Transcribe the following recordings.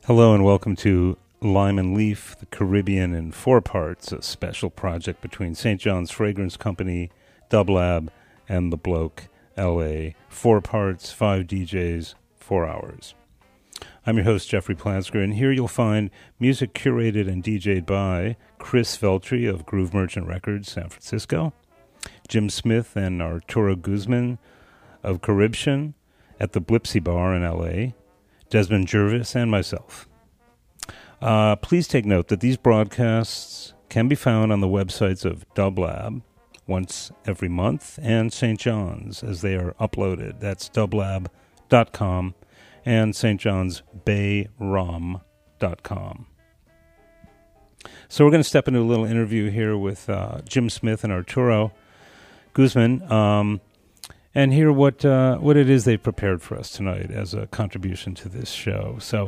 Hello and welcome to Lime and Leaf, the Caribbean in 4 parts, a special project between St. John's Fragrance Company, Dub Lab, and The Bloke, L.A. 4 parts, 5 DJs, 4 hours. I'm your host, Jeffrey Plansker, and here you'll find music curated and DJ'd by Chris Veltri of Groove Merchant Records, San Francisco, Jim Smith and Arturo Guzman of Caribbean at the Blipsy Bar in L.A., Desmond Jervis, and myself. Please take note that these broadcasts can be found on the websites of Dub Lab once every month and St. John's as they are uploaded. That's dublab.com and stjohnsbayrom.com. So we're going to step into a little interview here with Jim Smith and Arturo Guzman, and hear what it is they've prepared for us tonight as a contribution to this show. So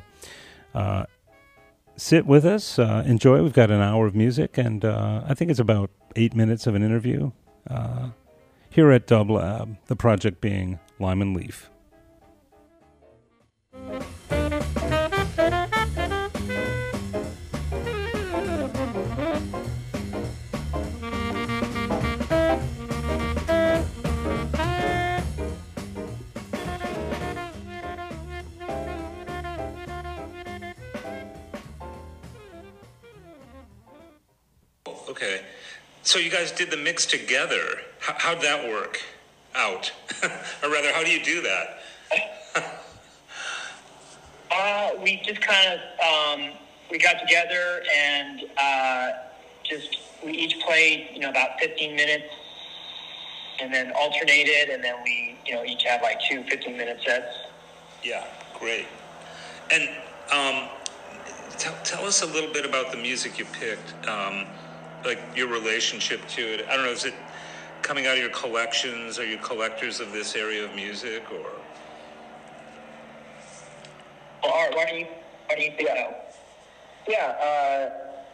sit with us, enjoy. We've got an hour of music, and I think it's about 8 minutes of an interview here at Dub Lab, the project being Lime and Leaf. Okay, so you guys did the mix together. How'd that work out? Or rather, how do you do that? We just kind of, we got together and we each played, about 15 minutes and then alternated, and then we, each had like 2 15-minute sets. Yeah, great. And tell us a little bit about the music you picked. Like your relationship to it. I don't know, is it coming out of your collections? Are you collectors of this area of music, or? Well, Art, why don't you pick it out? Yeah,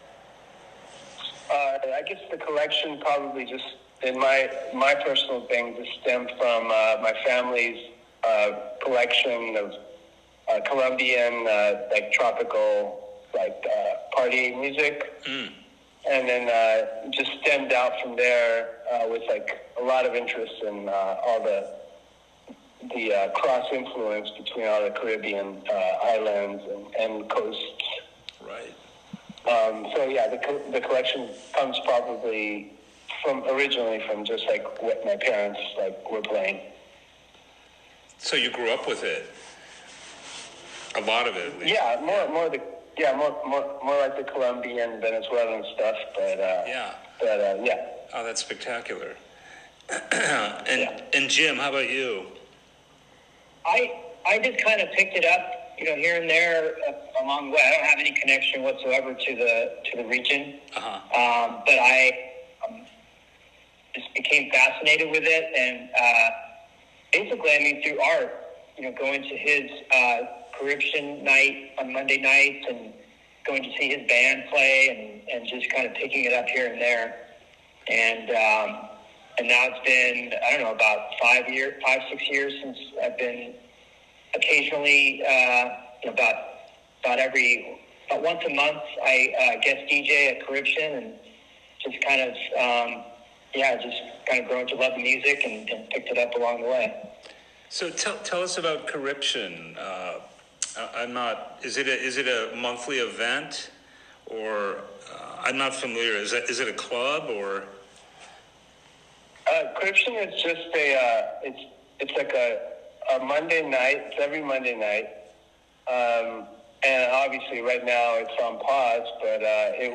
I guess the collection probably just, in my personal thing, just stemmed from my family's collection of Colombian, tropical, party music. Mm. And then just stemmed out from there with a lot of interest in all the cross influence between all the Caribbean islands and coasts. Right. So yeah, the collection comes probably originally from just what my parents were playing. So you grew up with it, a lot of it at least. Yeah, more like the Colombian, Venezuelan stuff, but yeah. Oh, that's spectacular. And Jim, how about you? I just kind of picked it up, here and there along the way. I don't have any connection whatsoever to the region, but I just became fascinated with it, and basically, through Art, going to his Caribbean night on Monday nights and going to see his band play and just kind of picking it up here and there. And now it's been, I don't know, about 5, 6 years since I've been occasionally, about once a month, I guest DJ at Caribbean and just kind of, grown to love the music and picked it up along the way. So tell us about Caribbean. Is it a monthly event, or I'm not familiar. Is it a club, or? Caribbean is just it's like a Monday night. It's every Monday night, and obviously right now it's on pause. But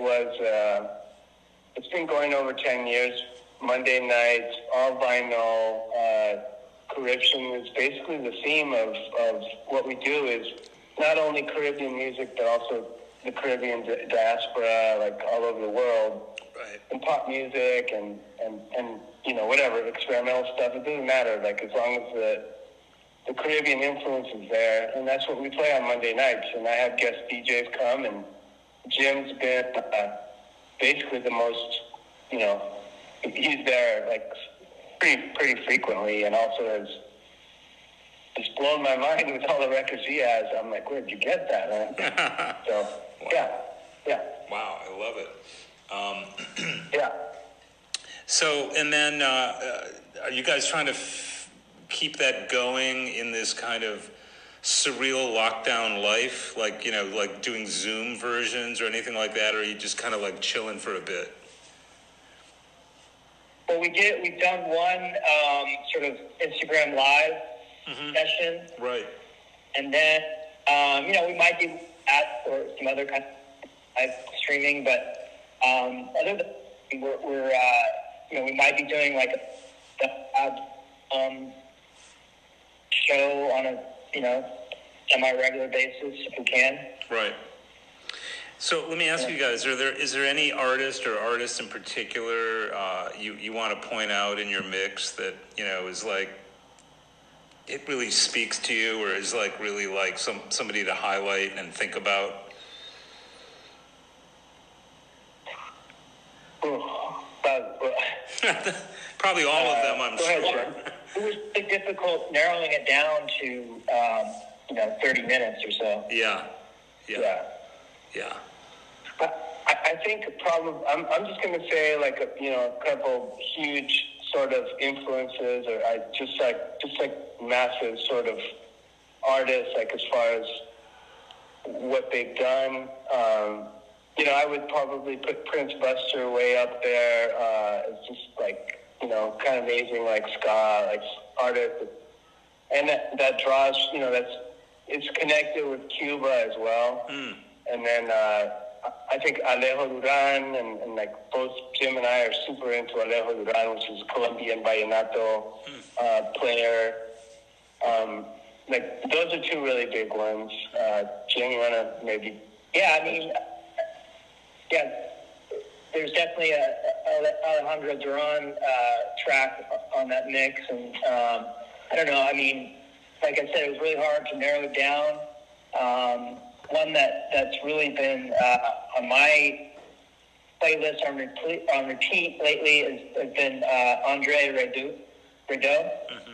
it's been going over 10 years. Monday nights, all vinyl. Caribbean is basically the theme of what we do is not only Caribbean music, but also the Caribbean diaspora, all over the world. Right. And pop music and whatever, experimental stuff. It doesn't matter, as long as the Caribbean influence is there. And that's what we play on Monday nights. And I have guest DJs come, and Jim's been basically the most, he's there, pretty frequently, and also it's blown my mind with all the records he has. I'm like, where'd you get that, man? So, wow. Yeah. Wow, I love it. Yeah. So, and then are you guys trying to keep that going in this kind of surreal lockdown life? Like, like doing Zoom versions or anything like that? Or are you just kind of like chilling for a bit? Well, we've done one sort of Instagram Live session. Right. And then, we might do that or some other kind of live streaming, but other than we're we might be doing like a show on a, semi-regular basis if we can. Right. So let me ask you guys, is there any artist or artists in particular you want to point out in your mix that, is like, it really speaks to you or is like really like somebody to highlight and think about? Probably all of them, I'm sure. It was difficult narrowing it down to, 30 minutes or so. Yeah. I think probably I'm just going to say like a couple huge sort of influences, or just like massive sort of artists, like as far as what they've done. I would probably put Prince Buster way up there. It's just like kind of amazing, like ska, like artist, and that draws it's connected with Cuba as well. And then I think Alejo Duran and like both Jim and I are super into Alejo Duran, which is a Colombian vallenato player. Like those are two really big ones. Jim, you wanna maybe? Yeah, there's definitely a Alejandro Duran track on that mix, and I don't know. Like I said, it was really hard to narrow it down. One that's really been on my playlist on repeat lately has been Andre Rideau.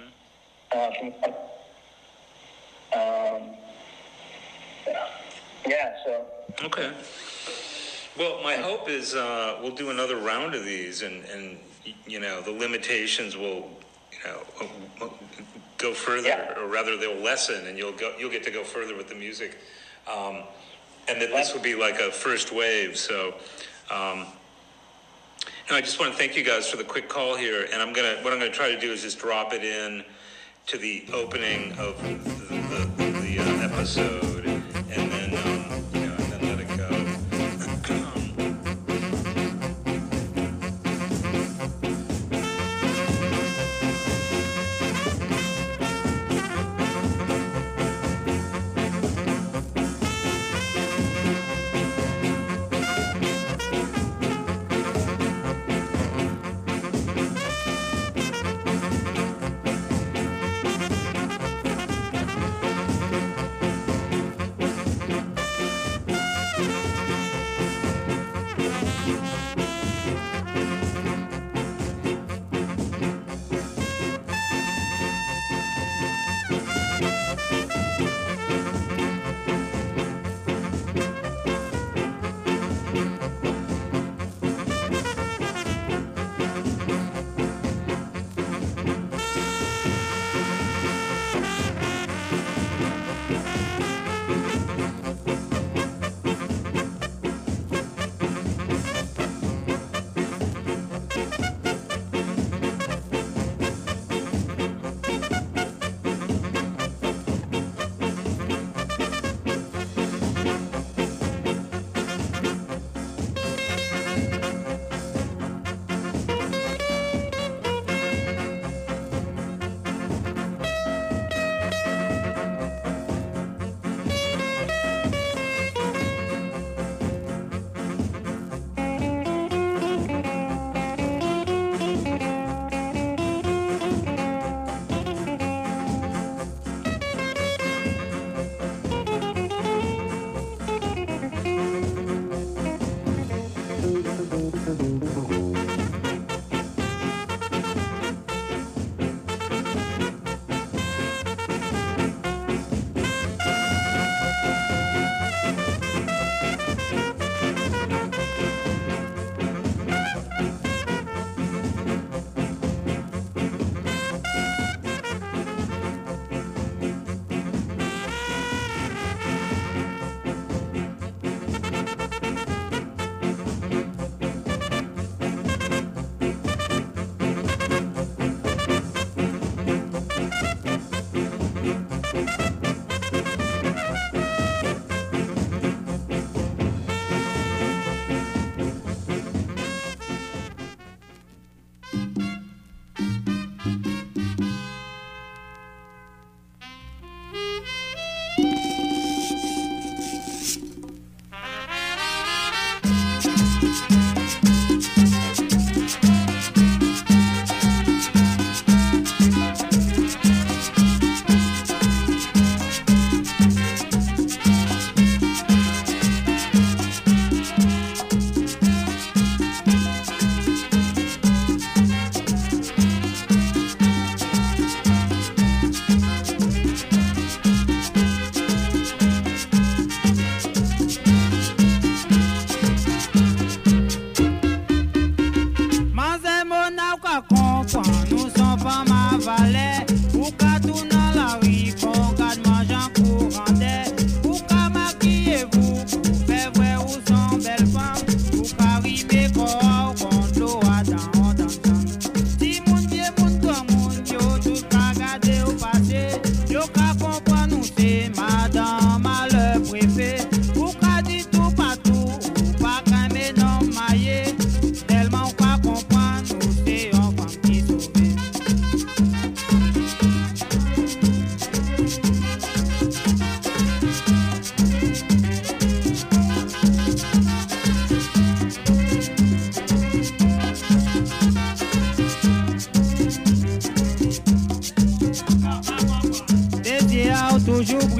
So. Okay. Well, my hope is we'll do another round of these, and the limitations will go further, or rather they'll lessen, and you'll get to go further with the music, and that this will be like a first wave. So, I just want to thank you guys for the quick call here, and what I'm gonna try to do is just drop it in to the opening of the episode, and then let it go.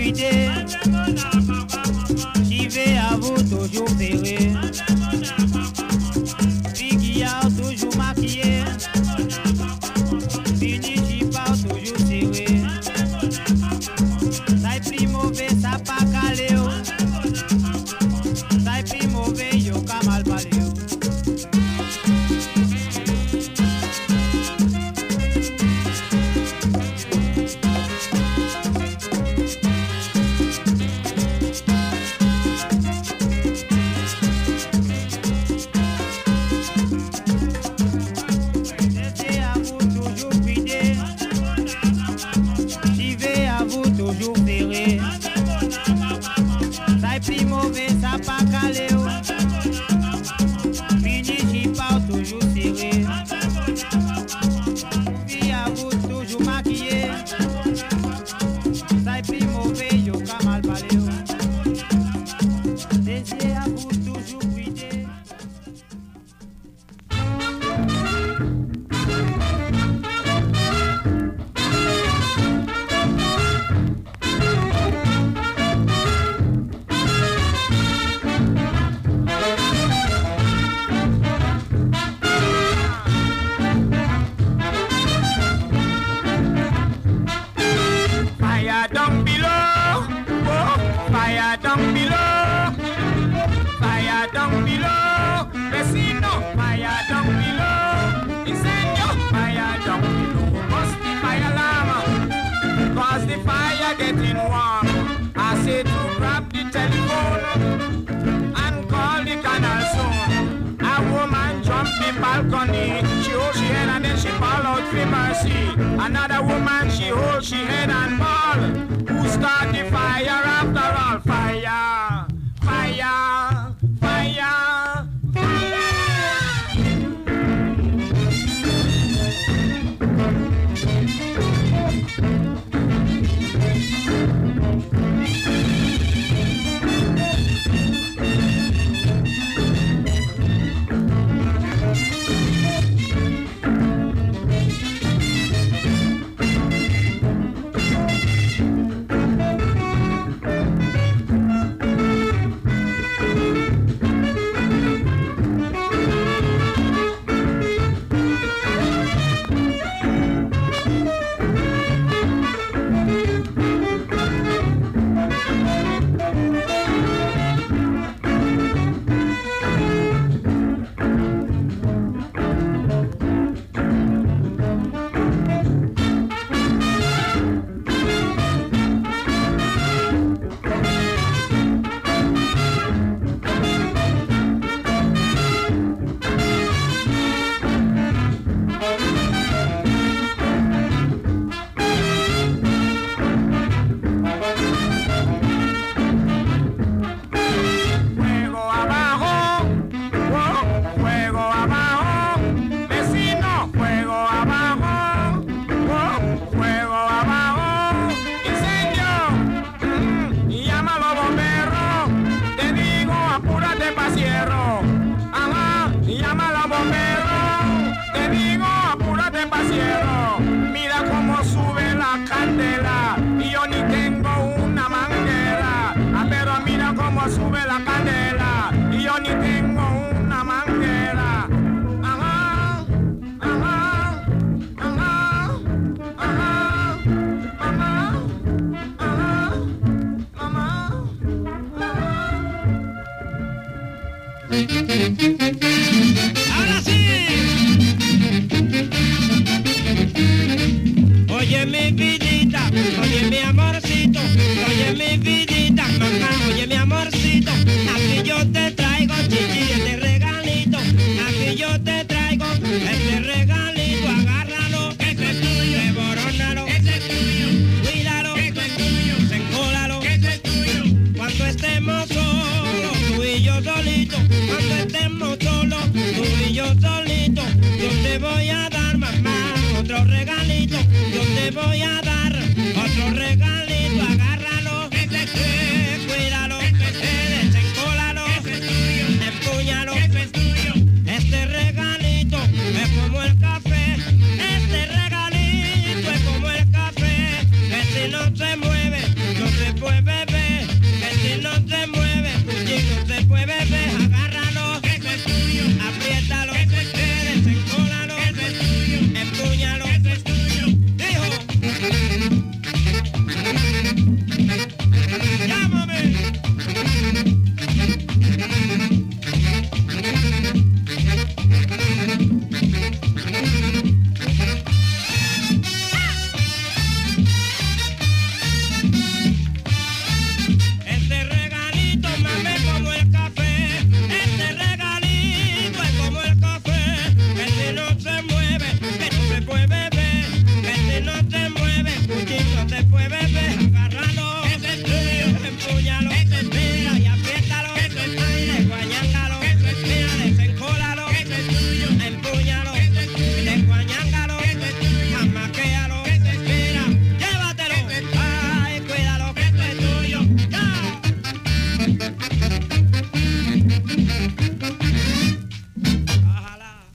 cuidé. J'y vais à vous toujours serré. Figure toujours maquillé. Fini, j'y pars toujours serré. Ça est plus mauvais, ça pas calé. Ça est plus mauvais, yo ka mal parlé. Another woman, she hold she head and ball. Who start the fire after all? Fire, fire, fire, fire. Ahora sí. Oye mi vidita, oye mi amorcito, oye mi vidita, mamá, oye mi amorcito. Aquí yo te traigo, chichi, este regalito. Aquí yo te traigo este regalito. Agárralo, este es tuyo. Devorónalo, este es tuyo. Cuídalo, este es tuyo. Sencólalo, este es tuyo. Cuando estemos solos, tú y yo solitos. Cuando estemos solos, tú y yo solitos. Yo te voy a dar, mamá, otro regalito. Yo te voy a dar otro regalito. Agárralo, este es tuyo. Cuídalo, desencólalo, este es tuyo. Empúñalo, este es tuyo. Este regalito es como el café. Este regalito es como el café. Que si no se mueve, no se puede Pues bebé, agárralo, empúñalo, mira y apriétalo, desguañángalo, mira, desencólalo, empúñalo, desguañángalo, amaquéalo, mira, llévatelo, ay, cuídalo, que esto es tuyo, ya. Ojalá.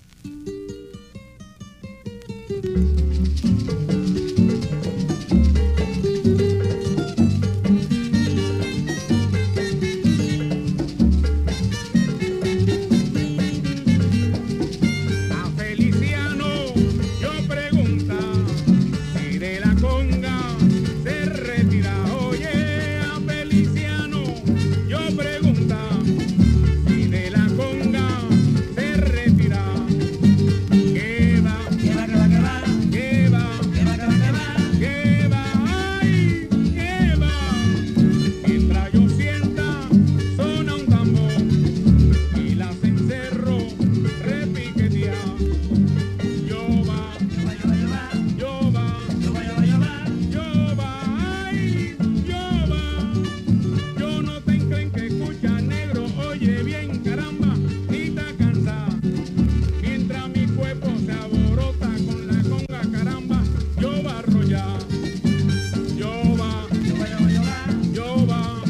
A Feliciano yo pregunta si de la conga se retira. Oye, a Feliciano yo pregunta si de la conga se retira. Que va, que va, que va, que va, que va, que va, que va, que va, ay, que va. Mientras yo sienta sona un tambor y las encerro repiquetea. Yo va, yo va, yo va, ay, yo va. Yo no te creen que escucha negro, oye bien, caramba, ni te cansa. Mientras mi cuerpo se aborota con la conga, caramba, yo va a arrollar. Yo va, yo va, yo va,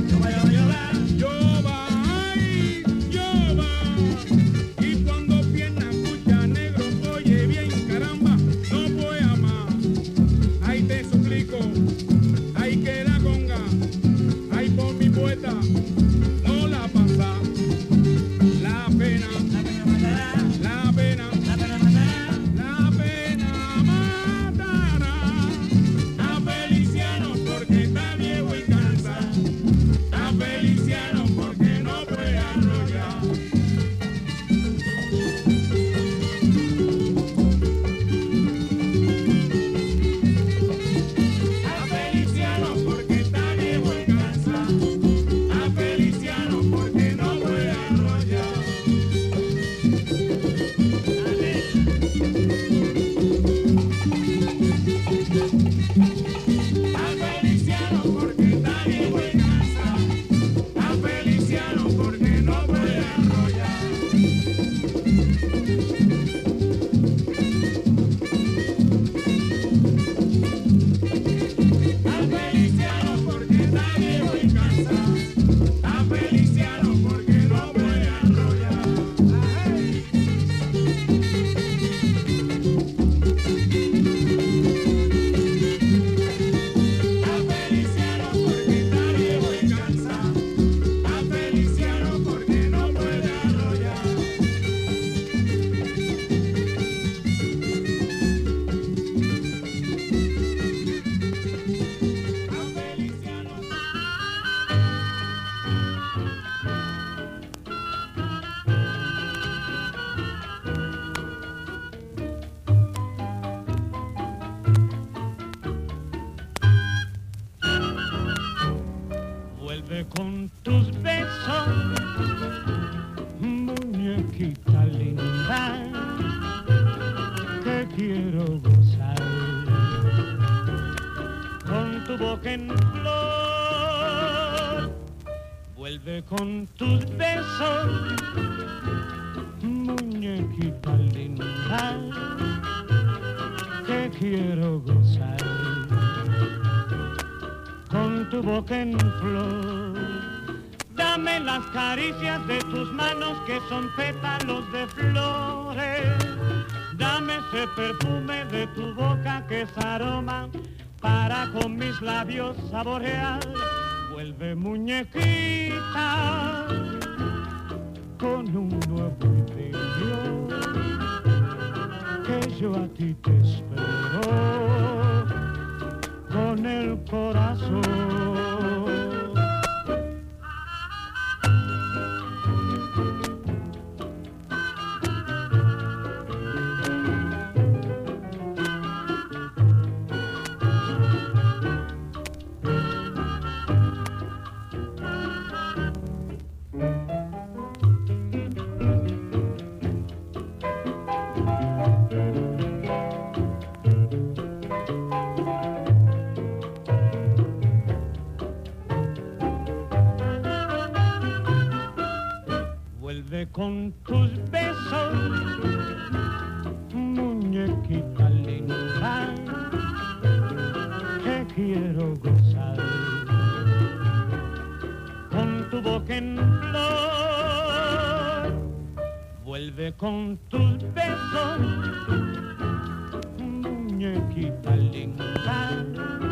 ay, yo va. Y cuando pierna escucha negro, oye bien, caramba, no puedo más. Ay, te suplico, ay, que la conga, ay, por mi puerta, no la pasa. La pena, la pena, la pena matará a Feliciano porque está viejo y cansa. A Feliciano porque no puede arrollar. A Feliciano porque está viejo y cansa. A Feliciano porque no puede arrollar. A Feliciano porque está viejo y cansa. A Feliciano porque no puede arrollar. A Feliciano porque está viejo y cansa. A Feliciano porque no puede arrollar. Ay. A Feliciano porque está viejo y cansa. A Feliciano porque no puede arrollar. A Feliciano. Vuelve con tus besos, muñequita linda, que quiero gozar con tu boca en flor. Vuelve con tus besos, muñequita linda, que quiero gozar con tu boca en flor. Dame las caricias de tus manos que son pétalos de flores. Dame ese perfume de tu boca que es aroma para con mis labios saborear. Vuelve muñequita con un nuevo idilio que yo a ti te espero con el corazón. con tus besos, muñequita linda, que quiero gozar. Con tu boca en flor, vuelve con tus besos, muñequita linda.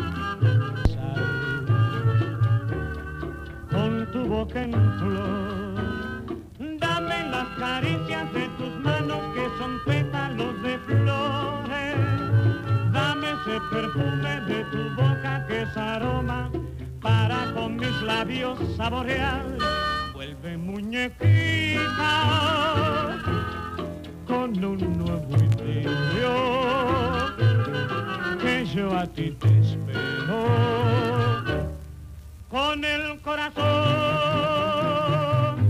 Con tu boca en flor, dame las caricias de tus manos que son pétalos de flores. Dame ese perfume de tu boca que es aroma para con mis labios saborear. Vuelve muñequita con un nuevo idilio que yo a ti te espero con el corazón.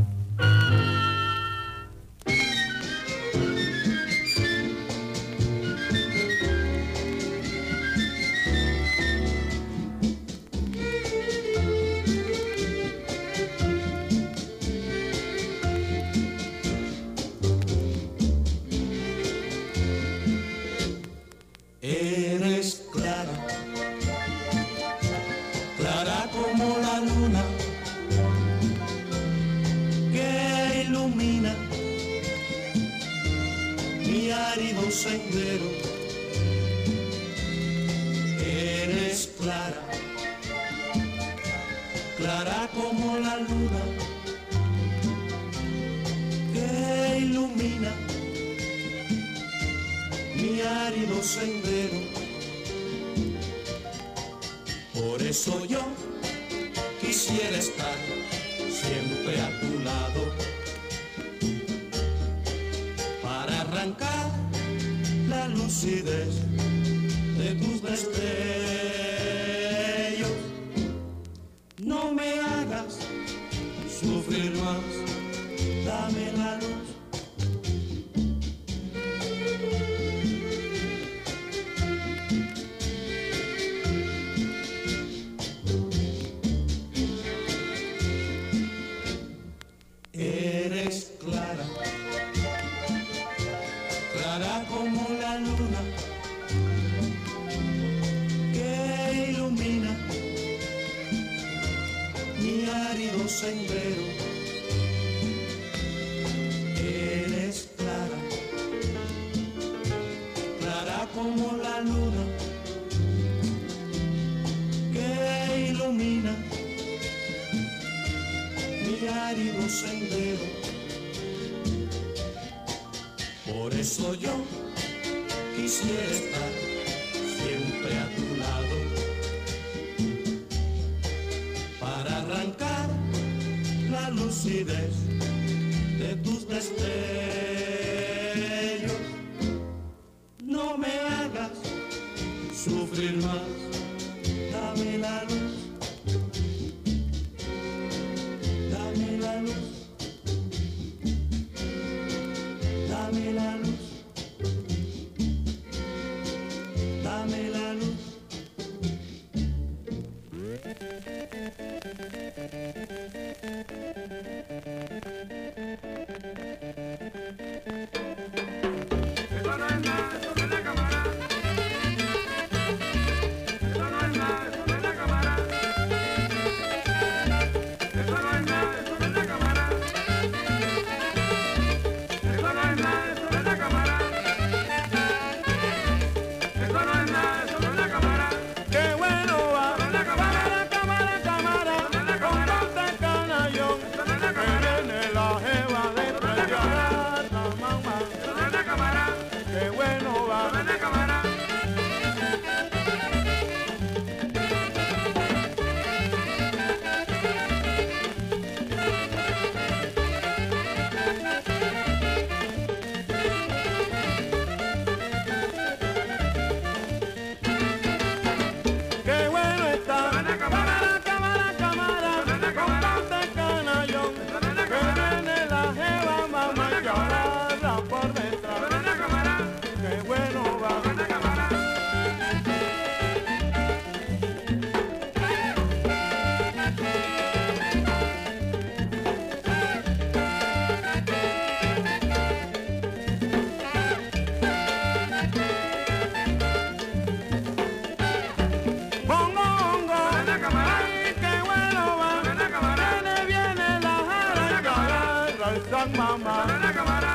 Eres clara, clara como la luna que ilumina mi árido sendero. Eres clara, clara como la luna que ilumina mi árido sendero. Por eso yo quisiera estar siempre a tu lado, para arrancar la lucidez de tus destellos. No me hagas sufrir más, dame la luz. Eres clara, clara como la luna que ilumina mi árido sendero. Eres clara, clara como la luna que ilumina mi árido sendero. Por eso yo quisiera estar siempre a tu lado, para arrancar la lucidez de tus destellos. No me hagas sufrir más, dame la luz. Dame la luz, dame la luz, dame la luz. Eso no es nada, eso no es la cámara. Eso no es nada, eso no es la cámara. Young mama.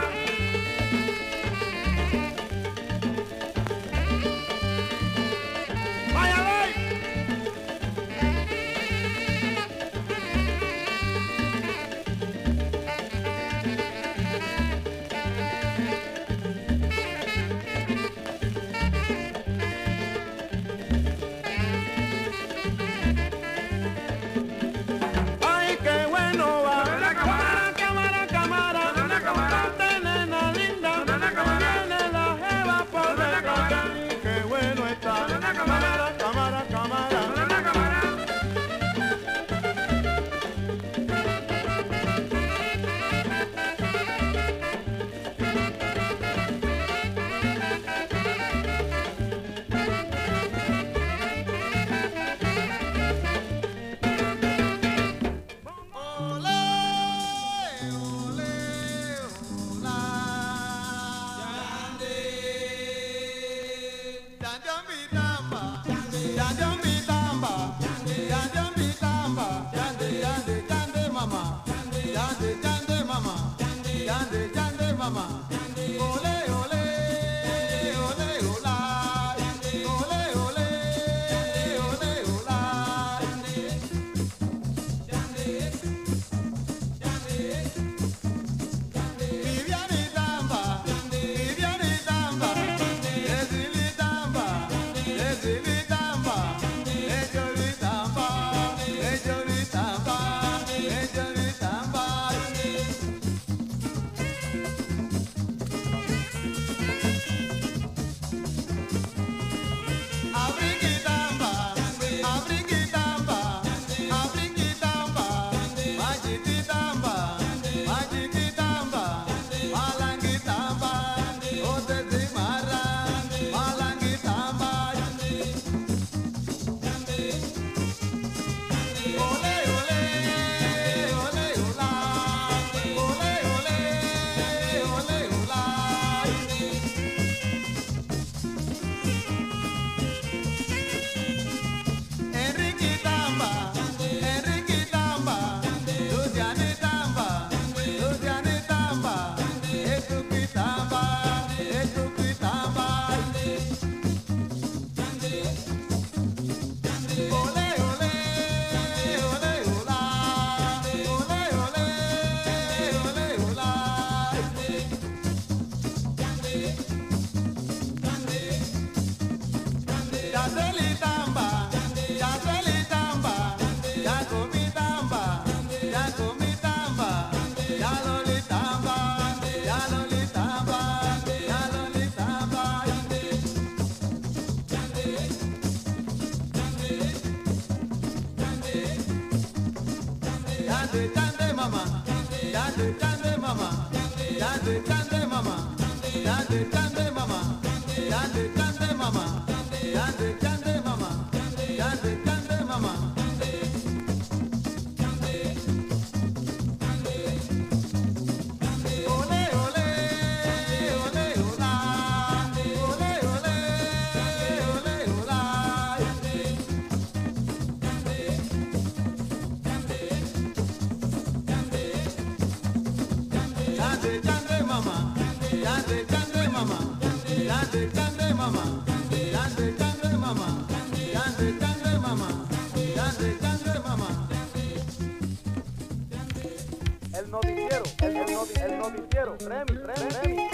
El noticiero, Remy.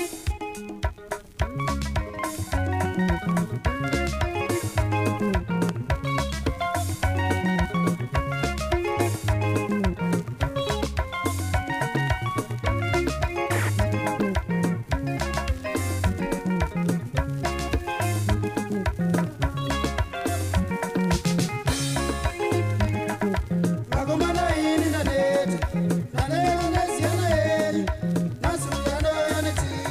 Unity.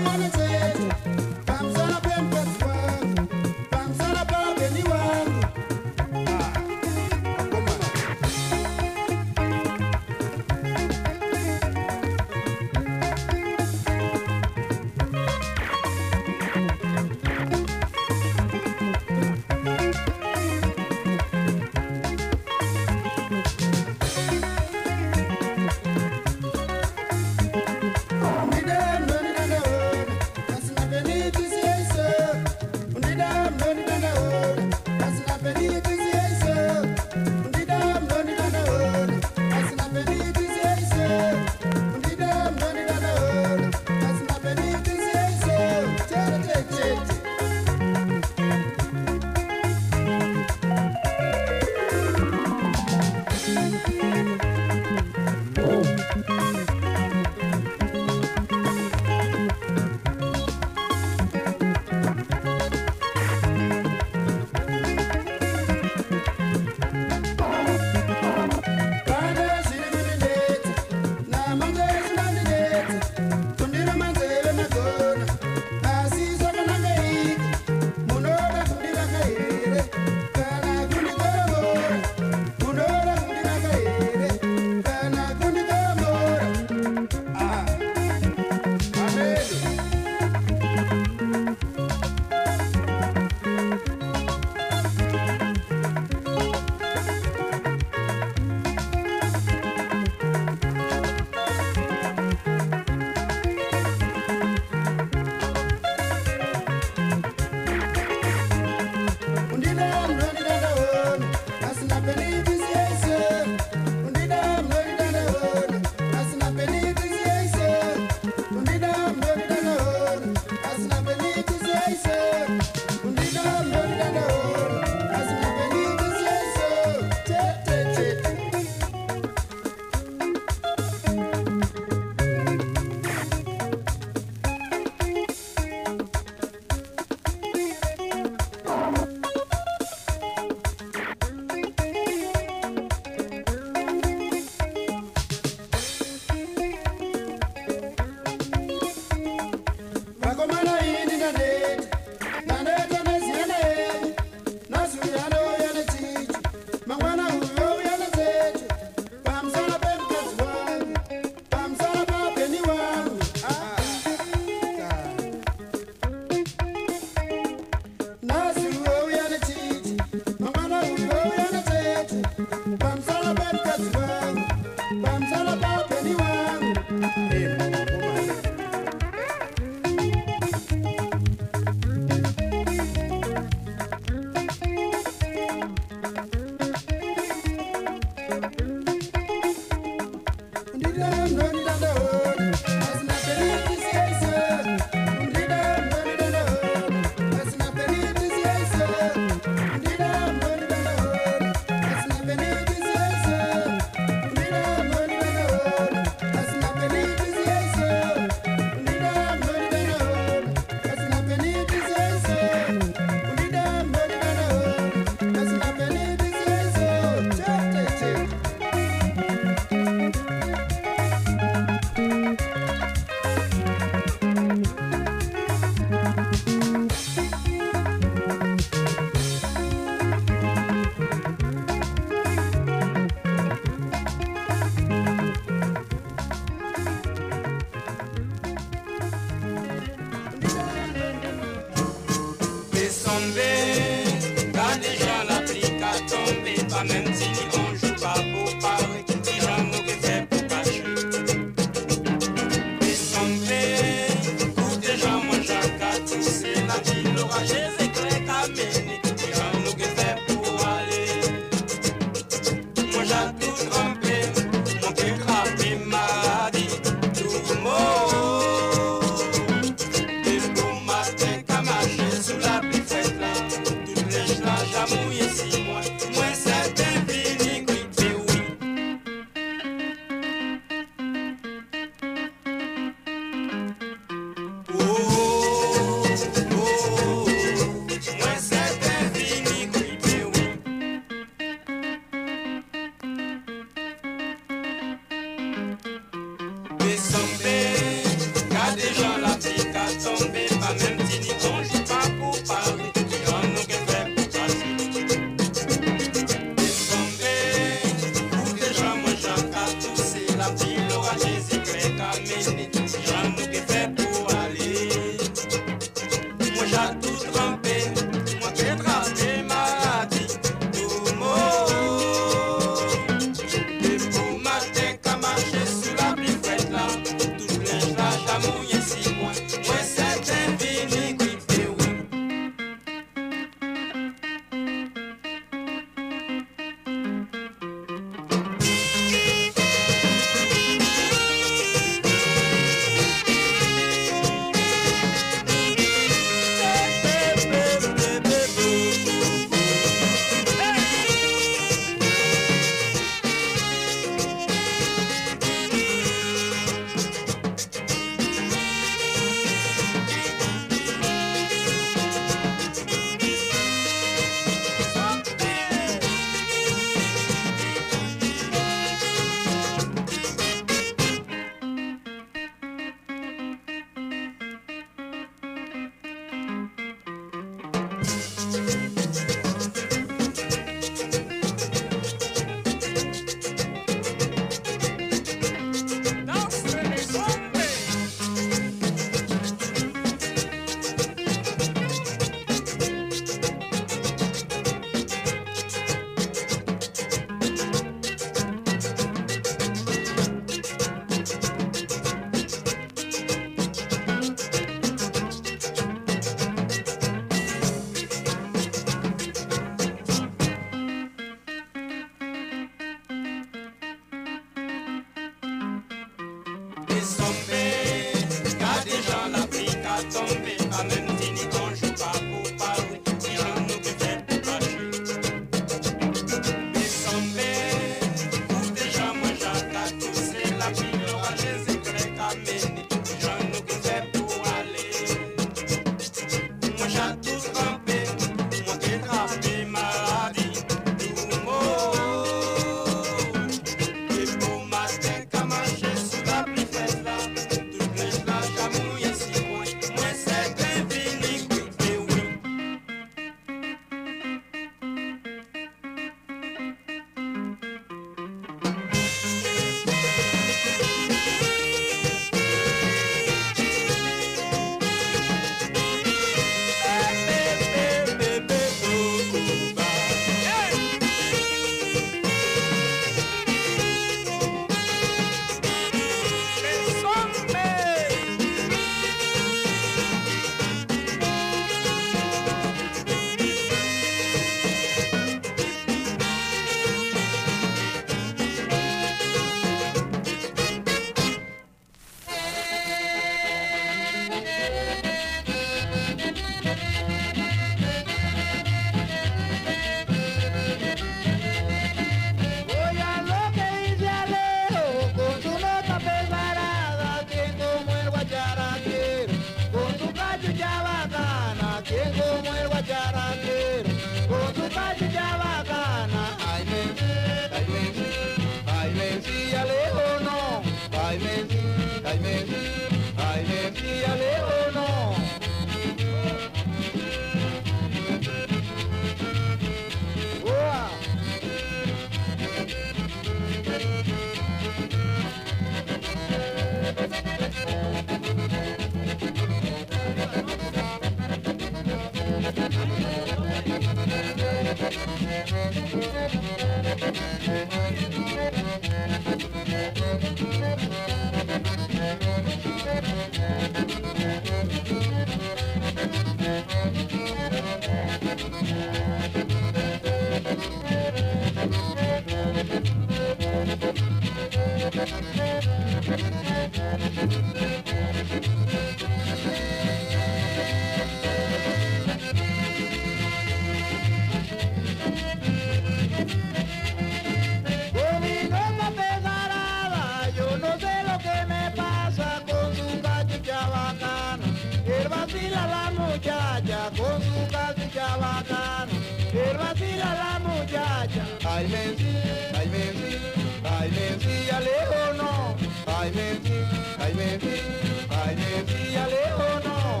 Con su cachucha bacana, él vacila la muchacha. Ay, Menzi, ay, Menzi, ay, Menzi, alejo no. Ay, Menzi, ay, Menzi, ay, Menzi, alejo no.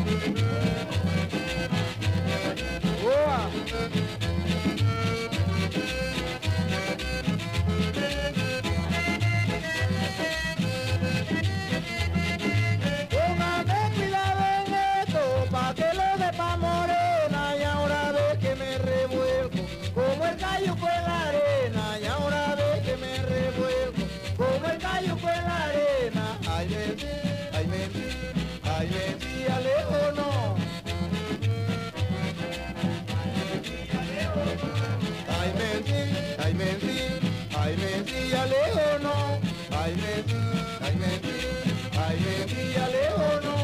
Oa. Ay, Menzi, alejo no. Ay, Menzi, ay, Menzi, ay, Menzi, alejo no. Ay, Menzi, ay, Menzi, ay, Menzi, alejo no.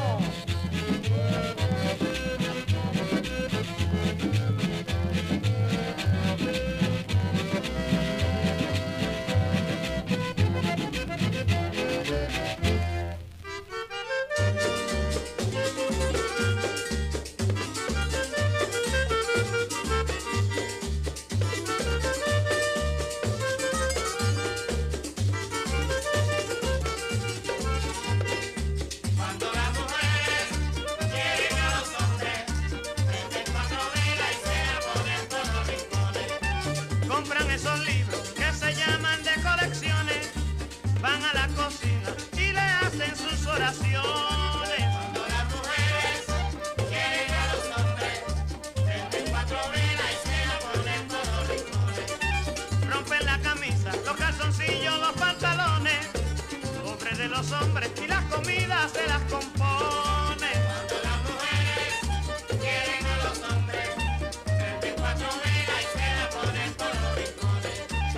Los hombres y las comidas se las compone. Cuando las mujeres quieren a los hombres, 34 velas y se la ponen por los rincones.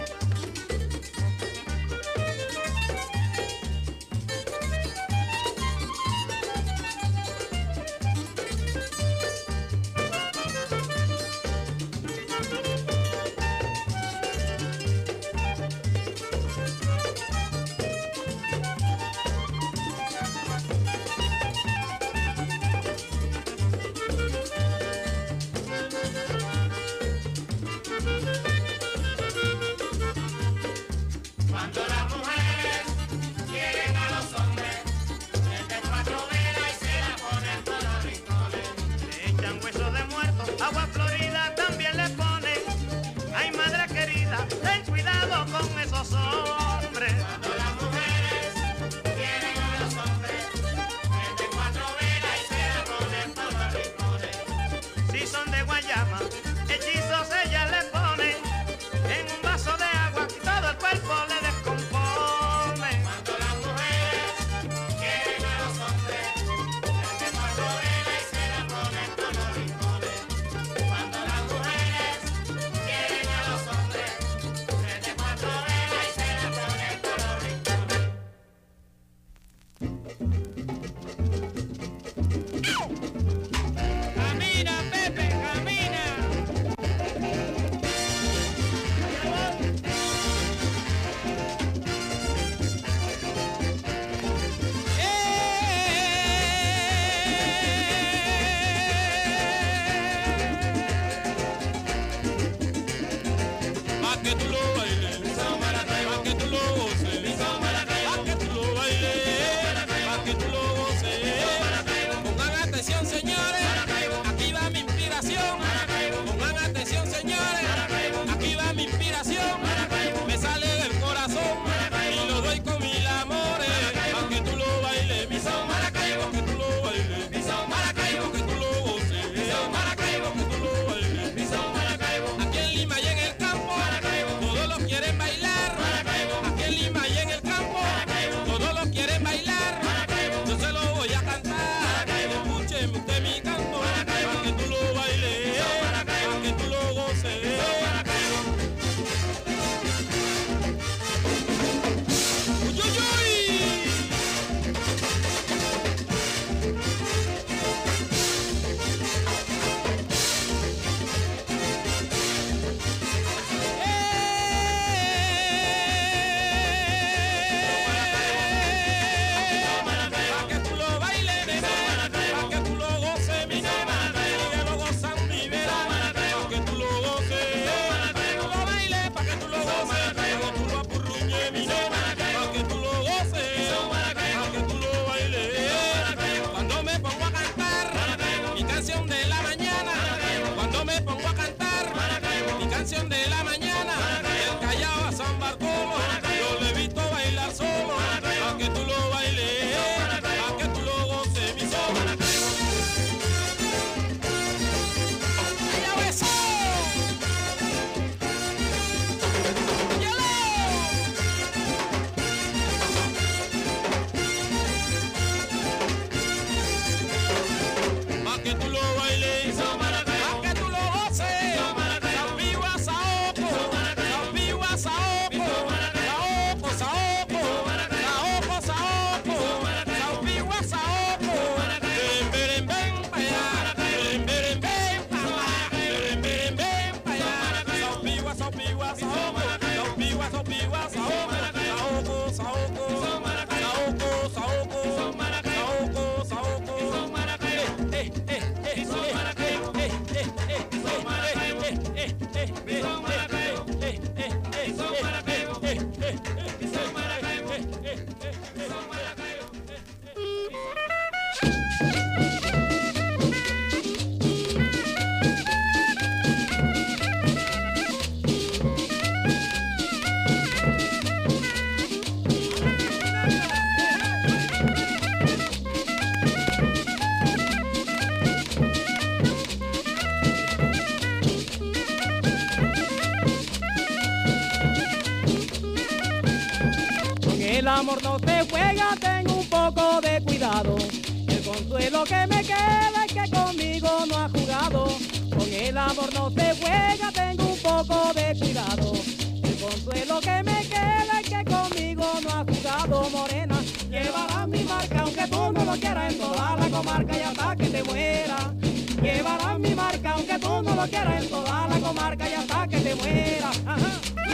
Agua florida también le ponen. Ay, madre querida, ten cuidado con esos hombres. Cuando las mujeres quieren a los hombres, 34 velas y se la ponen por los rincones. Si son de guayama, hechizos ella le pone. En un vaso de agua y todo el cuerpo le descompone. Cuando las mujeres quieren a los hombres, 34 velas y se la ponen por los rincones. Cuando las mujeres quieren a los hombres, 34 velas y se la ponen por los rincones. Camina, Pepe, camina. Pa' que tú lo bailes, pa' que tú lo goces, pa' que tú lo bailes, pa' que tú lo goces. Pongan atención, señores, aquí va mi inspiración. Pongan atención, señores, aquí va mi inspiración. Me sale del corazón y lo doy con mil amores. Pa' que tú lo bailes, mi son Maracaibo, que tú lo bailes, mi son Maracaibo, que tú lo goces, mi son Maracaibo, que tú lo bailes, mi son Maracaibo. canción de la mañana, el Callao a San Bartolo, yo le he visto bailar solo, pa' que tú lo bailes, pa' que tú lo goces, mi sol. ¡Allá beso! Pa' que tú lo bailes, pa' que tú lo goces, Saopiwa, Saopo, Saopiwa, Saopo, Saopo, Saopo, Saopo, Saopo, Saopiwa, Saopo, beren, beren, pa' allá, beren, beren, pa' allá, beren, beren, pa' allá, Saopiwa, Saopiwa, Saopo, Saopiwa, Saopiwa, Saopo, Saopo, Saopo, Saopo, Saopo, Saopo, Saopo, El amor no se juega, tengo un poco de cuidado. El consuelo que me queda es que conmigo no ha jugado. Con el amor no se juega, tengo un poco de cuidado. El consuelo que me queda es que conmigo no ha jugado. Morena, llevarás mi marca aunque tú no lo quieras en toda la comarca y hasta que te muera. Llevarás mi marca aunque tú no lo quieras en toda la comarca y hasta que te muera. Ajá.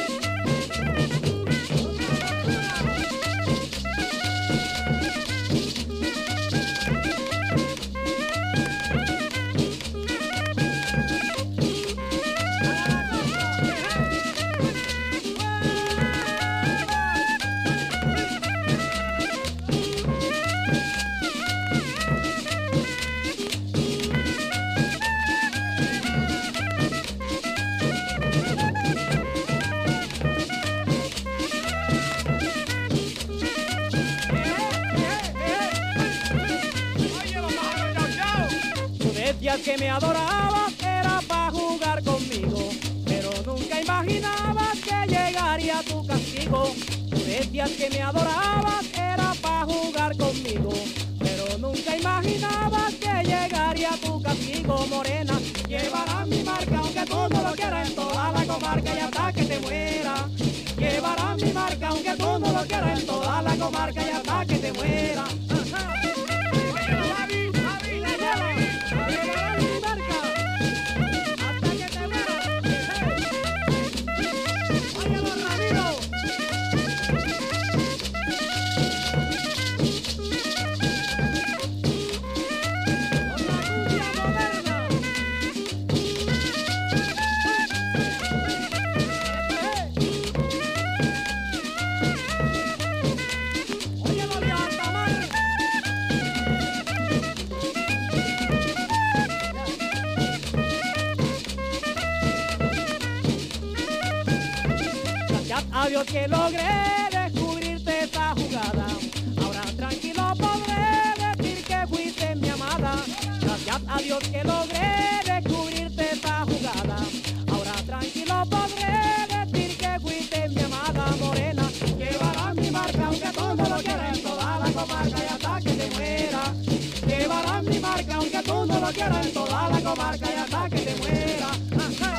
Que me adorabas era para jugar conmigo, pero nunca imaginabas que llegaría tu castigo. Tú decías que me adorabas era para jugar conmigo, pero nunca imaginabas que llegaría tu castigo. Morena, llevarás mi marca aunque tú no lo quieras en toda la comarca y hasta que te muera. Llevarás mi marca aunque tú no lo quieras en toda la comarca y hasta que te muera. Adiós que logré descubrirte esa jugada. Ahora tranquilo podré decir que fuiste mi amada. Gracias a Dios que logré descubrirte esa jugada. Ahora tranquilo podré decir que fuiste mi amada. Morena, llevarás mi marca aunque tú no lo quieras en toda la comarca y hasta que te muera. Llevarás mi marca aunque tú no lo quieras en toda la comarca y hasta que te muera. Ajá.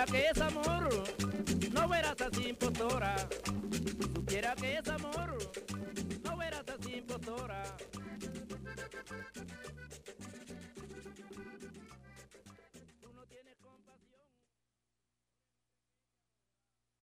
que esa mujer